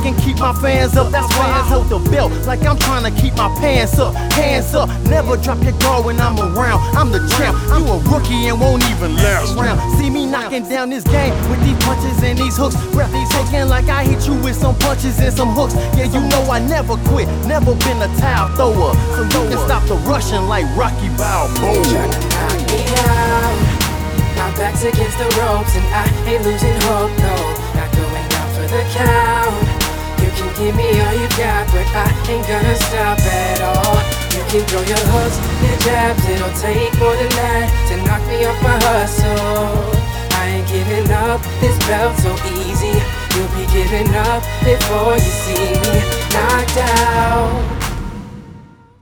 can keep my fans up. That's why I hold the belt like I'm trying to keep my pants up. Hands up, never drop your guard when I'm around. I'm the champ, you a rookie and won't even last round. See me knocking down this game with these punches and these hooks. Rep these taking like I hit you with some punches and some hooks. Yeah, you know I never quit, never been a towel thrower. So you can stop the rushing like Rocky Balboa. Tryna knock me out. My back's against the ropes and I ain't losing hope, no. Not going down for the count. You can give me all you got, but I ain't gonna stop at all. You can throw your hooks, your jabs, it'll take more than that to knock me off my hustle. I ain't giving up, this belt so easy. You'll be giving up before you see me knocked out.